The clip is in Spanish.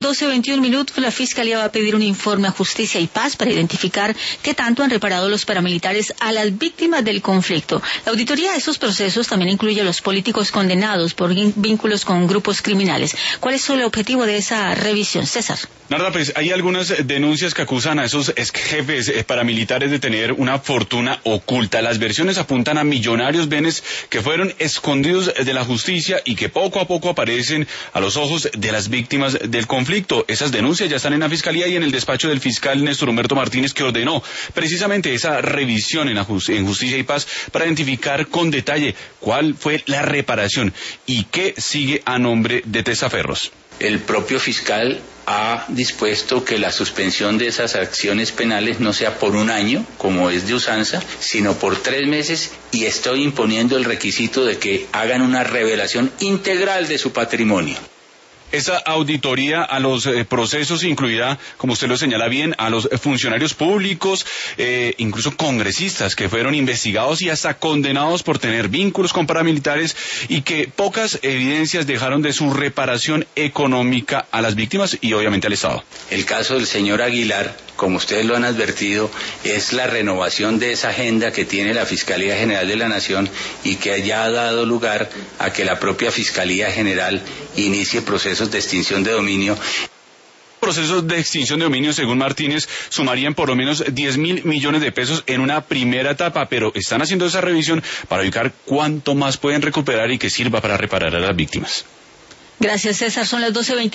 12:21, la Fiscalía va a pedir un informe a Justicia y Paz para identificar qué tanto han reparado los paramilitares a las víctimas del conflicto. La auditoría de esos procesos también incluye a los políticos condenados por vínculos con grupos criminales. ¿Cuál es el objetivo de esa revisión, César? Narda, pues hay algunas denuncias que acusan a esos ex jefes paramilitares de tener una fortuna oculta. Las versiones apuntan a millonarios bienes que fueron escondidos de la justicia y que poco a poco aparecen a los ojos de las víctimas del conflicto. Esas denuncias ya están en la Fiscalía y en el despacho del fiscal Néstor Humberto Martínez, que ordenó precisamente esa revisión en Justicia y Paz para identificar con detalle cuál fue la reparación y qué sigue a nombre de Testaferros. El propio fiscal ha dispuesto que la suspensión de esas acciones penales no sea por un año, como es de usanza, sino por 3 meses, y estoy imponiendo el requisito de que hagan una revelación integral de su patrimonio. Esa auditoría a los procesos incluirá, como usted lo señala bien, a los funcionarios públicos, incluso congresistas que fueron investigados y hasta condenados por tener vínculos con paramilitares y que pocas evidencias dejaron de su reparación económica a las víctimas y obviamente al Estado. El caso del señor Aguilar, como ustedes lo han advertido, es la renovación de esa agenda que tiene la Fiscalía General de la Nación y que ya ha dado lugar a que la propia Fiscalía General inicie procesos de extinción de dominio. Procesos de extinción de dominio, según Martínez, sumarían por lo menos 10.000 millones de pesos en una primera etapa, pero están haciendo esa revisión para ubicar cuánto más pueden recuperar y que sirva para reparar a las víctimas. Gracias, César. Son las 12:20.